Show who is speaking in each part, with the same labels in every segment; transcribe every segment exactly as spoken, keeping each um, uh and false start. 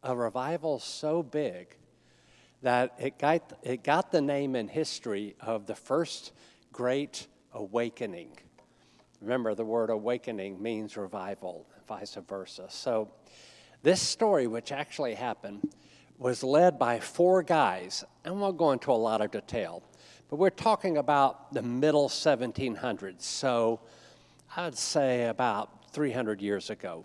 Speaker 1: a revival so big that it got, it got the name in history of the first great awakening. Remember, the word awakening means revival, vice versa. So this story, which actually happened, was led by four guys, and we won't go into a lot of detail, but we're talking about the middle seventeen hundreds, so I'd say about three hundred years ago.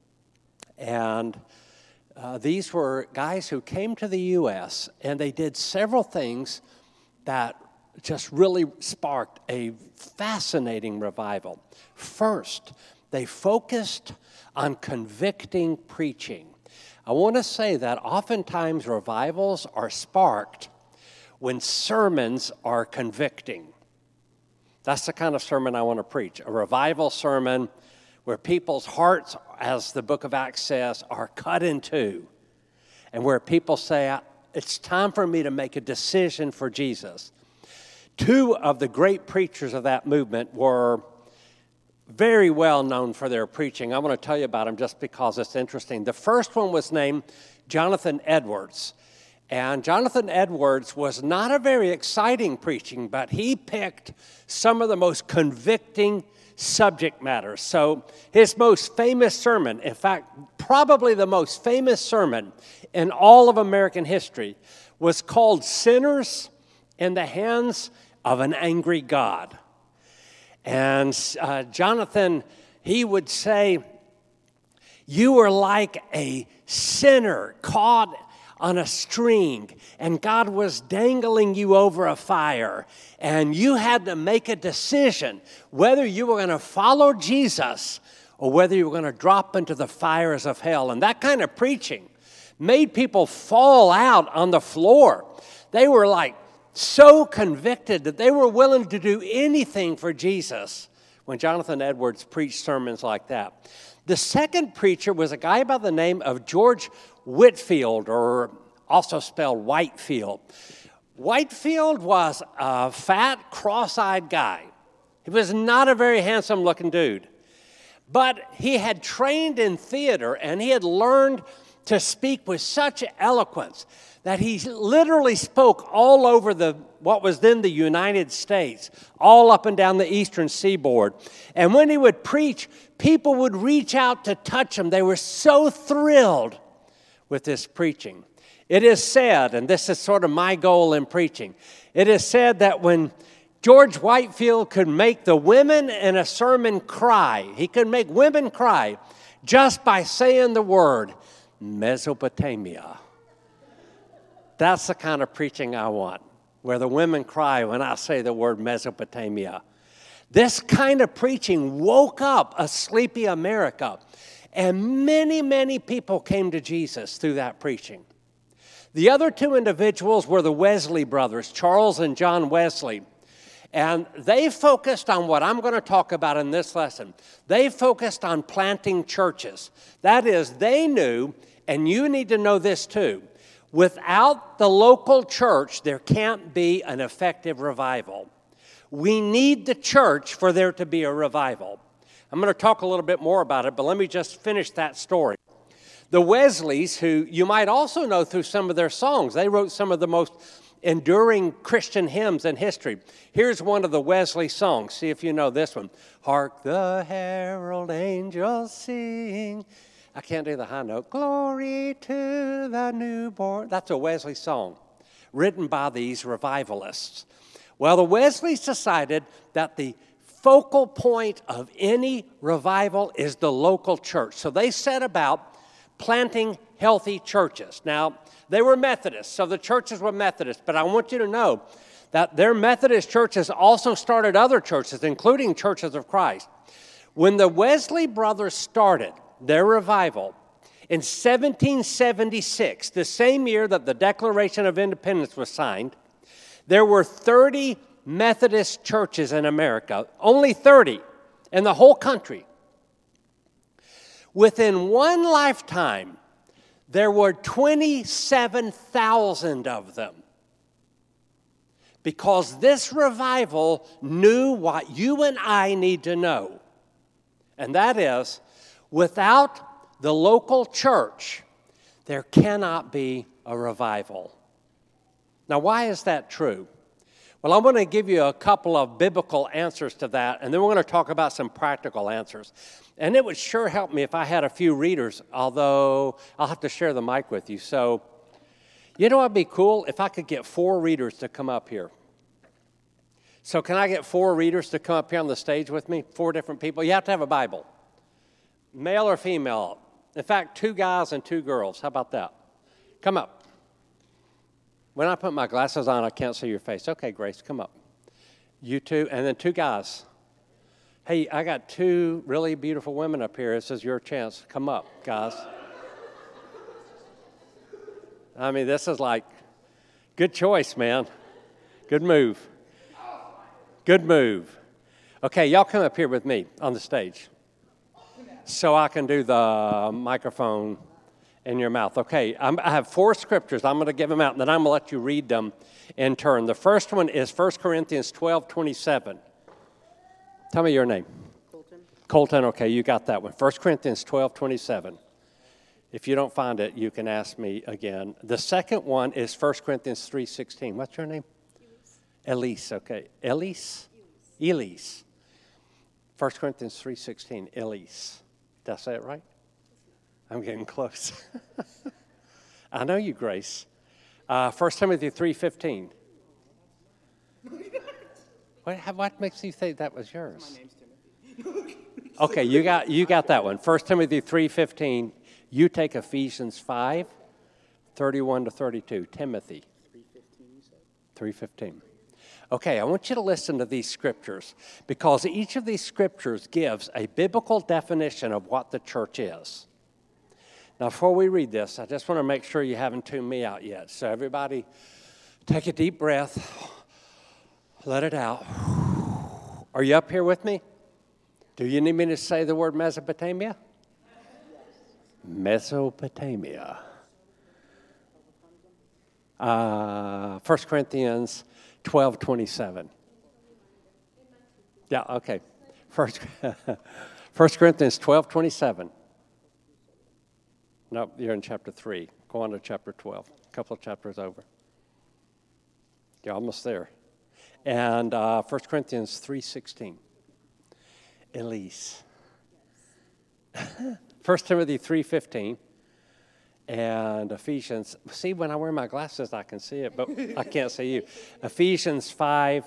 Speaker 1: And uh, these were guys who came to the U S, and they did several things that just really sparked a fascinating revival. First, they focused on convicting preaching. I want to say that oftentimes revivals are sparked when sermons are convicting. That's the kind of sermon I want to preach, a revival sermon where people's hearts, as the book of Acts says, are cut in two, and where people say, it's time for me to make a decision for Jesus. Two of the great preachers of that movement were very well known for their preaching. I want to tell you about them just because it's interesting. The first one was named Jonathan Edwards. And Jonathan Edwards was not a very exciting preaching, but he picked some of the most convicting subject matter. So his most famous sermon, in fact, probably the most famous sermon in all of American history, was called Sinners in the Hands of an Angry God. And uh, Jonathan, he would say, you were like a sinner caught on a string, and God was dangling you over a fire, and you had to make a decision whether you were going to follow Jesus or whether you were going to drop into the fires of hell. And that kind of preaching made people fall out on the floor. They were like so convicted that they were willing to do anything for Jesus when Jonathan Edwards preached sermons like that. The second preacher was a guy by the name of George Whitefield, or also spelled Whitefield. Whitefield was a fat, cross-eyed guy. He was not a very handsome-looking dude. But he had trained in theater, and he had learned to speak with such eloquence that he literally spoke all over the what was then the United States, all up and down the eastern seaboard. And when he would preach, people would reach out to touch him. They were so thrilled with this preaching. It is said, and this is sort of my goal in preaching, it is said that when George Whitefield could make the women in a sermon cry, he could make women cry just by saying the word Mesopotamia. That's the kind of preaching I want, where the women cry when I say the word Mesopotamia. This kind of preaching woke up a sleepy America, and many, many people came to Jesus through that preaching. The other two individuals were the Wesley brothers, Charles and John Wesley, and they focused on what I'm going to talk about in this lesson. They focused on planting churches. That is, they knew, and you need to know this too, without the local church, there can't be an effective revival. We need the church for there to be a revival. I'm going to talk a little bit more about it, but let me just finish that story. The Wesleys, who you might also know through some of their songs, they wrote some of the most enduring Christian hymns in history. Here's one of the Wesley songs. See if you know this one. Hark the herald angels sing. I can't do the high note. Glory to the newborn. That's a Wesley song written by these revivalists. Well, the Wesleys decided that the focal point of any revival is the local church. So they set about planting healthy churches. Now, they were Methodists, so the churches were Methodist, but I want you to know that their Methodist churches also started other churches, including Churches of Christ. When the Wesley brothers started their revival in seventeen seventy-six, the same year that the Declaration of Independence was signed, there were thirty Methodist churches in America, only thirty in the whole country. Within one lifetime, there were twenty-seven thousand of them. Because this revival knew what you and I need to know. And that is, without the local church, there cannot be a revival. Now, why is that true? Well, I'm going to give you a couple of biblical answers to that, and then we're going to talk about some practical answers. And it would sure help me if I had a few readers, although I'll have to share the mic with you. So, you know what would be cool? If I could get four readers to come up here. So can I get four readers to come up here on the stage with me? Four different people. You have to have a Bible. Male or female. In fact, two guys and two girls. How about that? Come up. When I put my glasses on, I can't see your face. Okay, Grace, come up. You two, and then two guys. Hey, I got two really beautiful women up here. This is your chance. Come up, guys. I mean, this is like, good choice, man. Good move. Good move. Okay, y'all come up here with me on the stage so I can do the microphone in your mouth. Okay, I'm, I have four scriptures. I'm going to give them out, and then I'm going to let you read them in turn. The first one is First Corinthians twelve twenty-seven. Tell me your name.
Speaker 2: Colton.
Speaker 1: Colton, okay, you got that one. First Corinthians twelve twenty-seven. If you don't find it, you can ask me again. The second one is First Corinthians three sixteen. What's your name? Elise, okay. Elise? Elise. First Corinthians three sixteen, Elise. Did I say it right? I'm getting close. I know you, Grace. Uh, First Timothy three fifteen. What, what makes you think that was yours?
Speaker 2: My name's Timothy.
Speaker 1: Okay, you got you got that one. First Timothy three fifteen. You take Ephesians five thirty-one to thirty-two. Timothy.
Speaker 2: three fifteen, you said?
Speaker 1: three fifteen. Okay, I want you to listen to these scriptures because each of these scriptures gives a biblical definition of what the church is. Now, before we read this, I just want to make sure you haven't tuned me out yet. So everybody, take a deep breath. Let it out. Are you up here with me? Do you need me to say the word Mesopotamia? Mesopotamia. Uh, First Corinthians twelve twenty-seven. Yeah, okay. First, First Corinthians twelve twenty-seven. No, you're in chapter three. Go on to chapter twelve. A couple of chapters over. You're almost there. And uh, First Corinthians three sixteen. Elise. First Timothy three fifteen. And Ephesians. See, when I wear my glasses, I can see it, but I can't see you. Ephesians five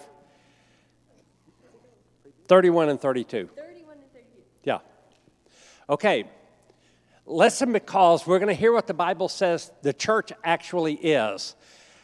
Speaker 1: thirty-one and thirty-two.
Speaker 3: thirty-one and thirty-two.
Speaker 1: Yeah. Okay. Listen, because we're going to hear what the Bible says the church actually is.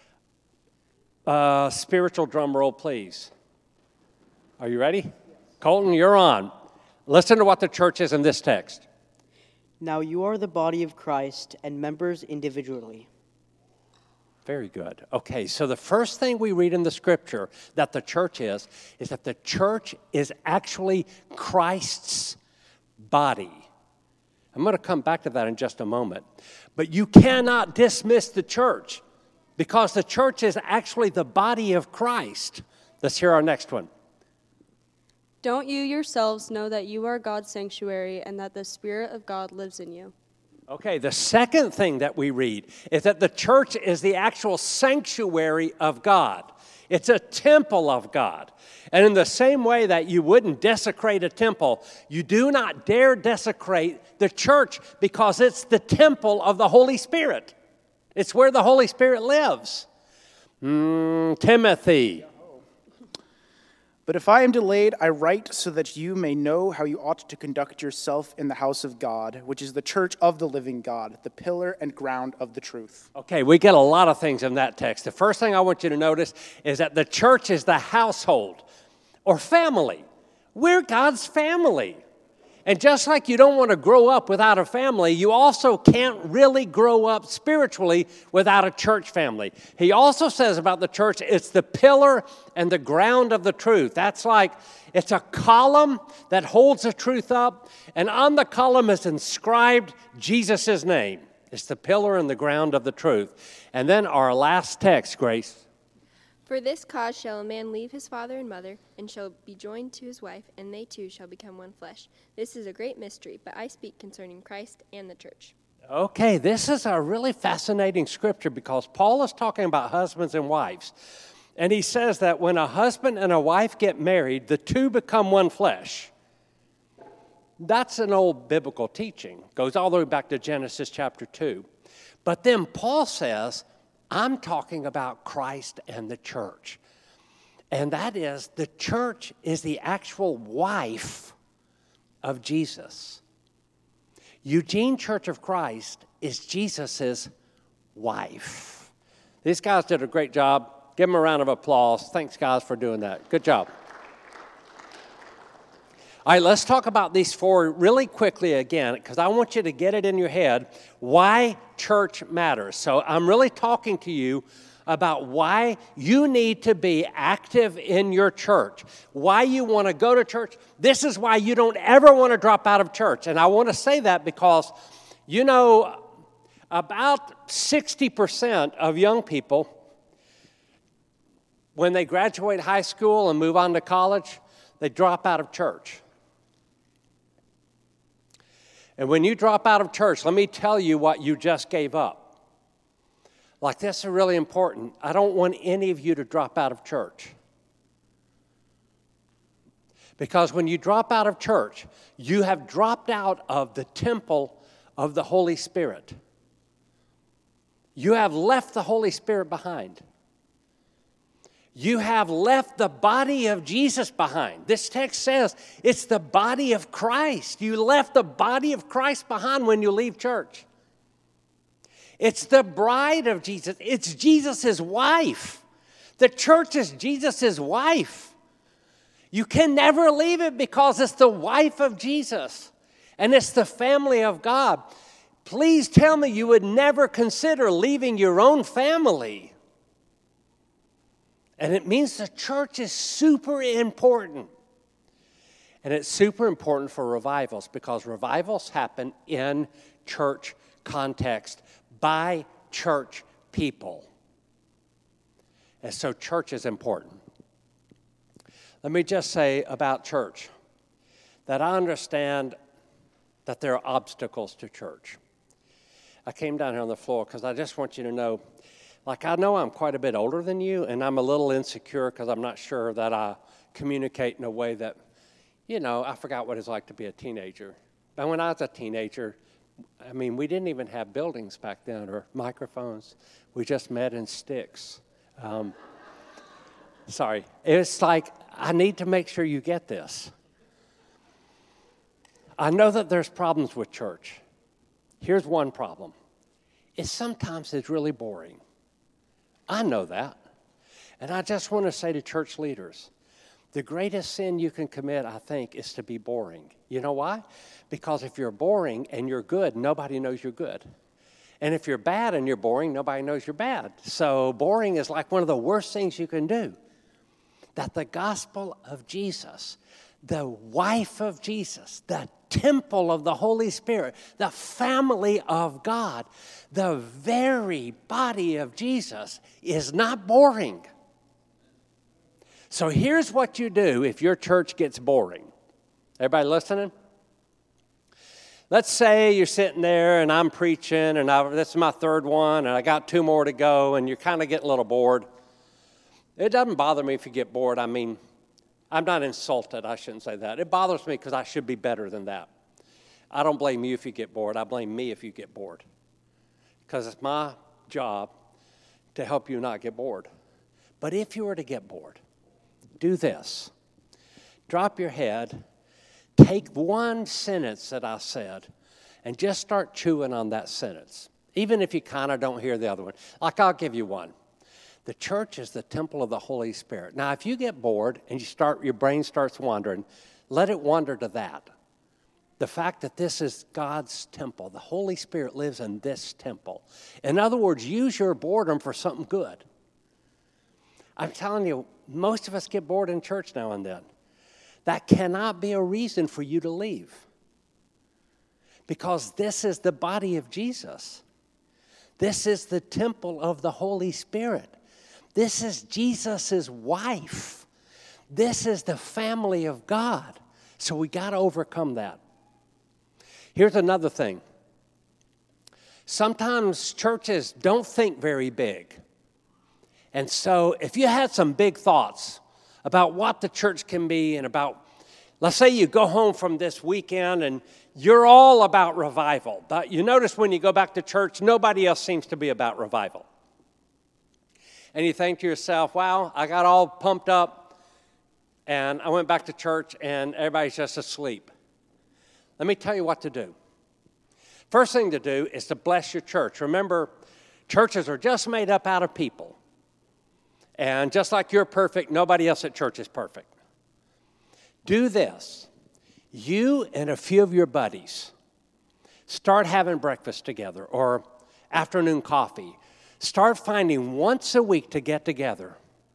Speaker 1: Uh, spiritual drum roll, please. Are you ready? Yes. Colton, you're on. Listen to what the church is in this text.
Speaker 2: Now you are the body of Christ and members individually.
Speaker 1: Very good. Okay, so the first thing we read in the scripture that the church is, is that the church is actually Christ's body. I'm going to come back to that in just a moment. But you cannot dismiss the church because the church is actually the body of Christ. Let's hear our next one.
Speaker 3: Don't you yourselves know that you are God's sanctuary and that the Spirit of God lives in you?
Speaker 1: Okay, the second thing that we read is that the church is the actual sanctuary of God. It's a temple of God. And in the same way that you wouldn't desecrate a temple, you do not dare desecrate the church because it's the temple of the Holy Spirit. It's where the Holy Spirit lives. Mm, Timothy.
Speaker 4: But if I am delayed, I write so that you may know how you ought to conduct yourself in the house of God, which is the church of the living God, the pillar and ground of the truth.
Speaker 1: Okay, we get a lot of things in that text. The first thing I want you to notice is that the church is the household or family. We're God's family. And just like you don't want to grow up without a family, you also can't really grow up spiritually without a church family. He also says about the church, it's the pillar and the ground of the truth. That's like, it's a column that holds the truth up, and on the column is inscribed Jesus' name. It's the pillar and the ground of the truth. And then our last text, Grace.
Speaker 5: For this cause shall a man leave his father and mother, and shall be joined to his wife, and they two shall become one flesh. This is a great mystery, but I speak concerning Christ and the church.
Speaker 1: Okay, this is a really fascinating scripture because Paul is talking about husbands and wives. And he says that when a husband and a wife get married, the two become one flesh. That's an old biblical teaching. Goes all the way back to Genesis chapter two. But then Paul says, I'm talking about Christ and the church. And that is, the church is the actual wife of Jesus. Eugene Church of Christ is Jesus' wife. These guys did a great job. Give them a round of applause. Thanks, guys, for doing that. Good job. All right, let's talk about these four really quickly again, because I want you to get it in your head why church matters. So I'm really talking to you about why you need to be active in your church, why you want to go to church. This is why you don't ever want to drop out of church. And I want to say that because, you know, about sixty percent of young people, when they graduate high school and move on to college, they drop out of church. And when you drop out of church, let me tell you what you just gave up. Like, this is really important. I don't want any of you to drop out of church. Because when you drop out of church, you have dropped out of the temple of the Holy Spirit. You have left the Holy Spirit behind. You have left the body of Jesus behind. This text says it's the body of Christ. You left the body of Christ behind when you leave church. It's the bride of Jesus. It's Jesus' wife. The church is Jesus' wife. You can never leave it because it's the wife of Jesus. And it's the family of God. Please tell me you would never consider leaving your own family. And it means the church is super important. And it's super important for revivals because revivals happen in church context by church people. And so church is important. Let me just say about church that I understand that there are obstacles to church. I came down here on the floor because I just want you to know, like, I know I'm quite a bit older than you, and I'm a little insecure because I'm not sure that I communicate in a way that, you know, I forgot what it's like to be a teenager. But when I was a teenager, I mean, we didn't even have buildings back then or microphones. We just met in sticks. Um, sorry. It's like, I need to make sure you get this. I know that there's problems with church. Here's one problem. It's sometimes it's really boring. I know that. And I just want to say to church leaders, the greatest sin you can commit, I think, is to be boring. You know why? Because if you're boring and you're good, nobody knows you're good. And if you're bad and you're boring, nobody knows you're bad. So boring is like one of the worst things you can do. That the gospel of Jesus, the wife of Jesus, the temple of the Holy Spirit, the family of God, the very body of Jesus is not boring. So here's what you do if your church gets boring. Everybody listening? Let's say you're sitting there and I'm preaching and I, this is my third one and I got two more to go and you're kind of getting a little bored. It doesn't bother me if you get bored. I mean, I'm not insulted. I shouldn't say that. It bothers me because I should be better than that. I don't blame you if you get bored. I blame me if you get bored. Because it's my job to help you not get bored. But if you were to get bored, do this. Drop your head. Take one sentence that I said and just start chewing on that sentence. Even if you kind of don't hear the other one. Like, I'll give you one. The church is the temple of the Holy Spirit. Now, if you get bored and you start, your brain starts wandering, let it wander to that. The fact that this is God's temple. The Holy Spirit lives in this temple. In other words, use your boredom for something good. I'm telling you, most of us get bored in church now and then. That cannot be a reason for you to leave. Because this is the body of Jesus. This is the temple of the Holy Spirit. This is Jesus' wife. This is the family of God. So we got to overcome that. Here's another thing. Sometimes churches don't think very big. And so if you had some big thoughts about what the church can be and about, let's say you go home from this weekend and you're all about revival. But you notice when you go back to church, nobody else seems to be about revival. And you think to yourself, wow, I got all pumped up and I went back to church and everybody's just asleep. Let me tell you what to do. First thing to do is to bless your church. Remember, churches are just made up out of people. And just like you're perfect, nobody else at church is perfect. Do this. You and a few of your buddies start having breakfast together or afternoon coffee. Start finding once a week to get together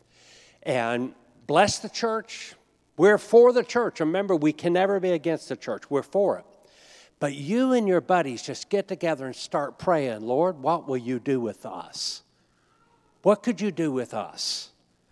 Speaker 1: and bless the church. We're for the church. Remember, we can never be against the church. We're for it. But you and your buddies just get together and start praying, Lord, what will you do with us? What could you do with us?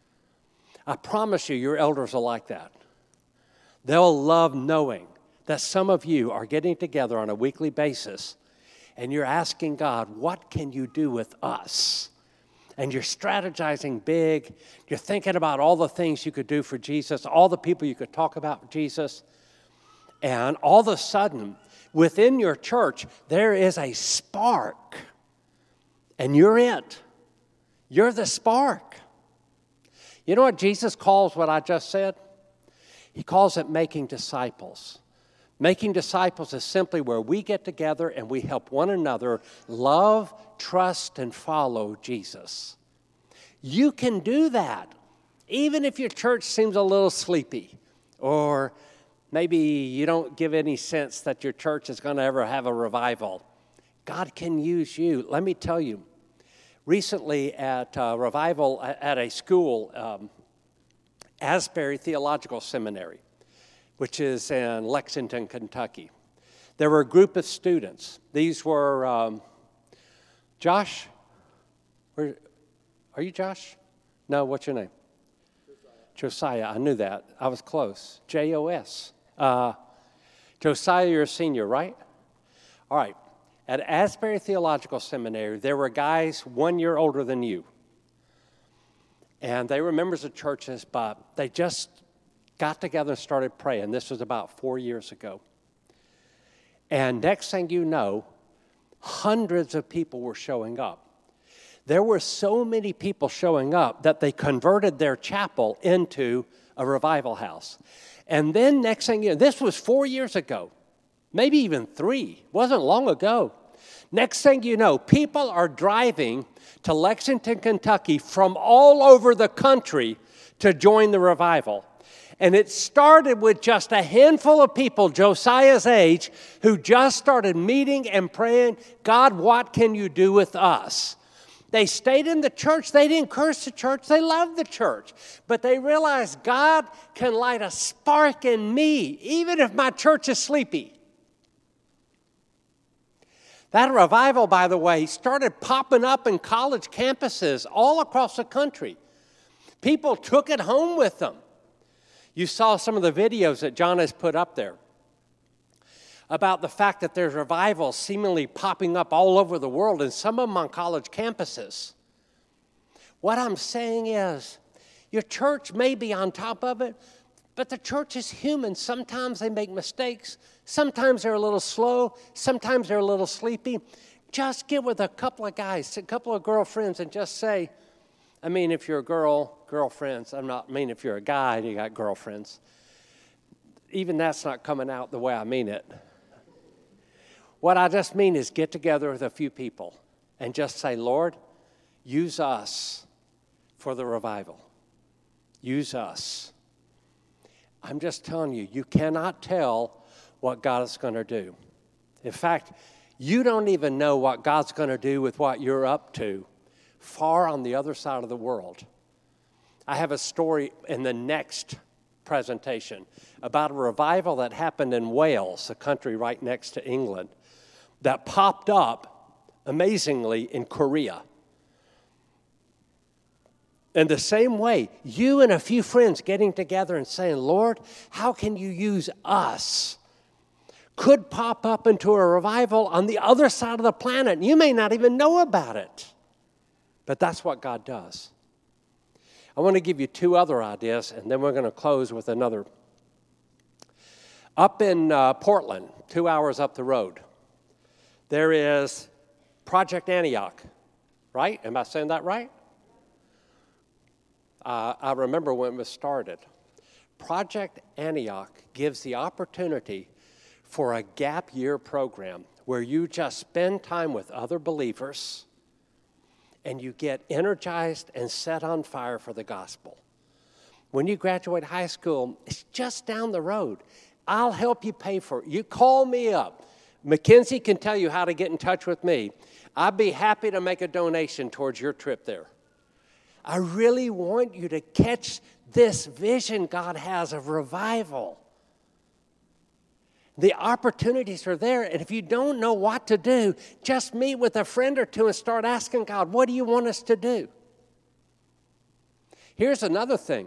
Speaker 1: I promise you, your elders are like that. They'll love knowing that some of you are getting together on a weekly basis and you're asking God, what can you do with us? And you're strategizing big. You're thinking about all the things you could do for Jesus, all the people you could talk about Jesus. And all of a sudden, within your church, there is a spark. And you're it. You're the spark. You know what Jesus calls what I just said? He calls it making disciples. Making disciples is simply where we get together and we help one another love, trust, and follow Jesus. You can do that, even if your church seems a little sleepy, or maybe you don't give any sense that your church is going to ever have a revival. God can use you. Let me tell you, recently at a revival at a school, um, Asbury Theological Seminary, which is in Lexington, Kentucky. There were a group of students. These were, um, Josh? Where, are you Josh? No, what's your name? Josiah. Josiah, I knew that. I was close. J O S. Uh, Josiah, you're a senior, right? All right. At Asbury Theological Seminary, there were guys one year older than you. And they were members of churches, but they just got together and started praying. This was about four years ago. And next thing you know, hundreds of people were showing up. There were so many people showing up that they converted their chapel into a revival house. And then next thing you know, this was four years ago, maybe even three. It wasn't long ago. Next thing you know, people are driving to Lexington, Kentucky from all over the country to join the revival. And it started with just a handful of people Josiah's age who just started meeting and praying, God, what can you do with us? They stayed in the church. They didn't curse the church. They loved the church. But they realized God can light a spark in me, even if my church is sleepy. That revival, by the way, started popping up in college campuses all across the country. People took it home with them. You saw some of the videos that John has put up there about the fact that there's revivals seemingly popping up all over the world, and some of them on college campuses. What I'm saying is, your church may be on top of it, but the church is human. Sometimes they make mistakes. Sometimes they're a little slow. Sometimes they're a little sleepy. Just get with a couple of guys, a couple of girlfriends, and just say, I mean, if you're a girl, girlfriends. I'm not I mean if you're a guy and you got girlfriends. Even that's not coming out the way I mean it. What I just mean is get together with a few people and just say, Lord, use us for the revival. Use us. I'm just telling you, you cannot tell what God is going to do. In fact, you don't even know what God's going to do with what you're up to far on the other side of the world. I have a story in the next presentation about a revival that happened in Wales, a country right next to England, that popped up, amazingly, in Korea. In the same way, you and a few friends getting together and saying, Lord, how can you use us? could pop up into a revival on the other side of the planet. And you may not even know about it. But that's what God does. I want to give you two other ideas, and then we're going to close with another. Up in uh, Portland, two hours up the road, there is Project Antioch, right? Am I saying that right? Uh, I remember when it was started. Project Antioch gives the opportunity for a gap year program where you just spend time with other believers and you get energized and set on fire for the gospel. When you graduate high school, it's just down the road. I'll help you pay for it. You call me up. Mackenzie can tell you how to get in touch with me. I'd be happy to make a donation towards your trip there. I really want you to catch this vision God has of revival. The opportunities are there, and if you don't know what to do, just meet with a friend or two and start asking God, what do you want us to do? Here's another thing.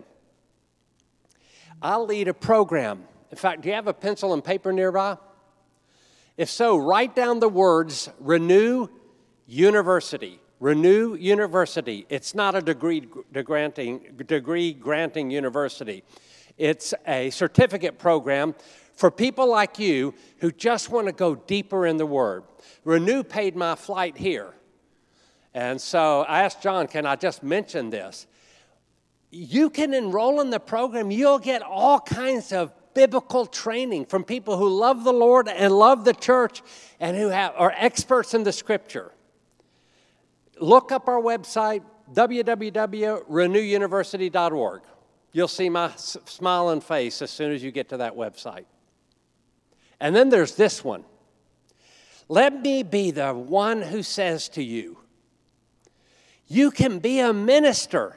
Speaker 1: I'll lead a program. In fact, do you have a pencil and paper nearby? If so, write down the words Renew University. Renew University. It's not a degree granting, degree granting university. It's a certificate program for people like you who just want to go deeper in the Word. Renew paid my flight here. And so I asked John, can I just mention this? You can enroll in the program. You'll get all kinds of biblical training from people who love the Lord and love the church and who have, are experts in the Scripture. Look up our website, w w w dot renew university dot org. You'll see my s- smiling face as soon as you get to that website. And then there's this one. Let me be the one who says to you, you can be a minister.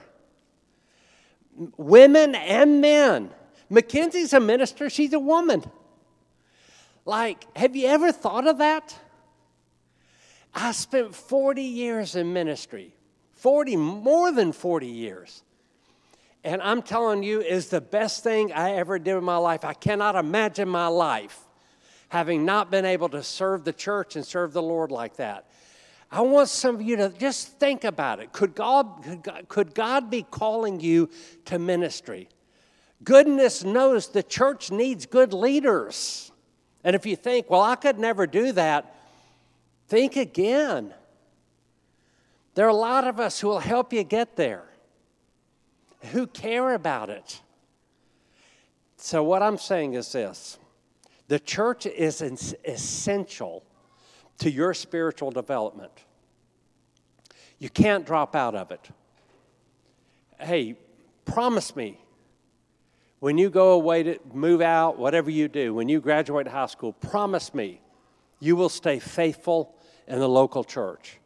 Speaker 1: Women and men. Mackenzie's a minister. She's a woman. Like, have you ever thought of that? I spent forty years in ministry. forty, more than forty years. And I'm telling you, it's the best thing I ever did in my life. I cannot imagine my life having not been able to serve the church and serve the Lord like that. I want some of you to just think about it. Could God, could God, could God be calling you to ministry? Goodness knows the church needs good leaders. And if you think, well, I could never do that, think again. There are a lot of us who will help you get there, who care about it. So what I'm saying is this. The church is essential to your spiritual development. You can't drop out of it. Hey, promise me, when you go away to move out, whatever you do, when you graduate high school, promise me you will stay faithful in the local church.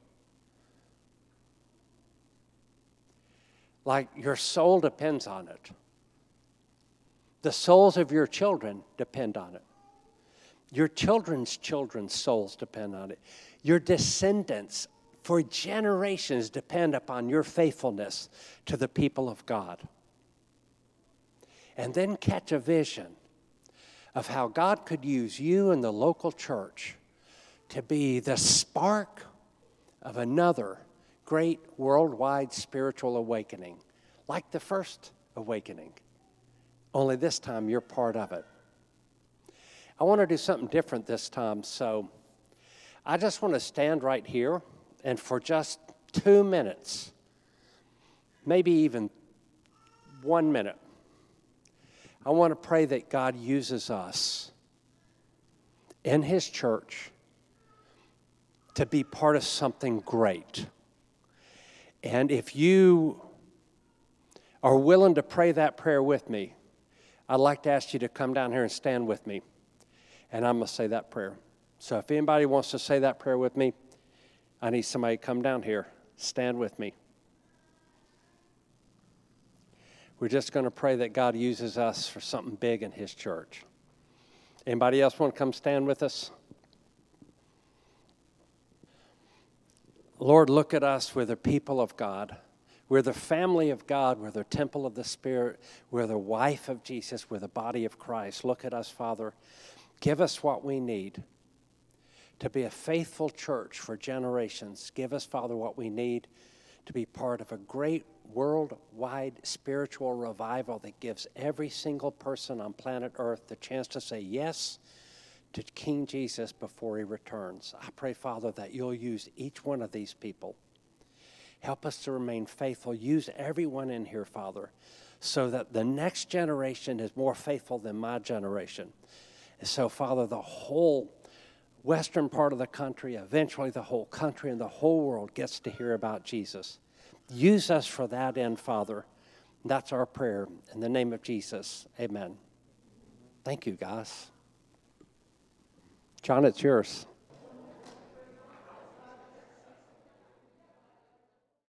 Speaker 1: Like your soul depends on it. The souls of your children depend on it. Your children's children's souls depend on it. Your descendants for generations depend upon your faithfulness to the people of God. And then catch a vision of how God could use you in the local church to be the spark of another great worldwide spiritual awakening, like the first awakening. Only this time you're part of it. I want to do something different this time, so I just want to stand right here and for just two minutes, maybe even one minute, I want to pray that God uses us in His church to be part of something great. And if you are willing to pray that prayer with me, I'd like to ask you to come down here and stand with me. And I'm going to say that prayer. So if anybody wants to say that prayer with me, I need somebody to come down here. Stand with me. We're just going to pray that God uses us for something big in His church. Anybody else want to come stand with us? Lord, look at us. We're the people of God. We're the family of God. We're the temple of the Spirit. We're the wife of Jesus. We're the body of Christ. Look at us, Father. Give us what we need to be a faithful church for generations. Give us, Father, what we need to be part of a great worldwide spiritual revival that gives every single person on planet Earth the chance to say yes to King Jesus before he returns. I pray, Father, that you'll use each one of these people. Help us to remain faithful. Use everyone in here, Father, so that the next generation is more faithful than my generation. And so, Father, the whole western part of the country, eventually the whole country and the whole world gets to hear about Jesus. Use us for that end, Father. That's our prayer. In the name of Jesus, amen. Thank you, guys. John, it's yours.